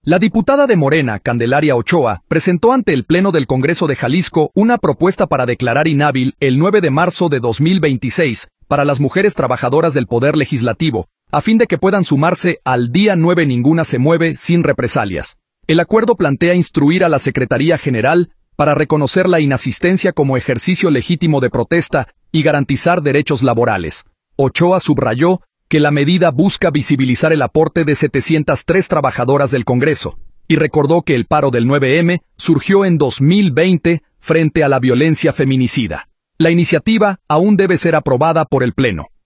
La diputada de Morena, Candelaria Ochoa, presentó ante el Pleno del Congreso de Jalisco una propuesta para declarar inhábil el 9 de marzo de 2026 para las mujeres trabajadoras del Poder Legislativo, a fin de que puedan sumarse al día 9 Ninguna se mueve sin represalias. El acuerdo plantea instruir a la Secretaría General para reconocer la inasistencia como ejercicio legítimo de protesta y garantizar derechos laborales. Ochoa subrayó que la medida busca visibilizar el aporte de 703 trabajadoras del Congreso, y recordó que el paro del 9M surgió en 2020 frente a la violencia feminicida. La iniciativa aún debe ser aprobada por el Pleno.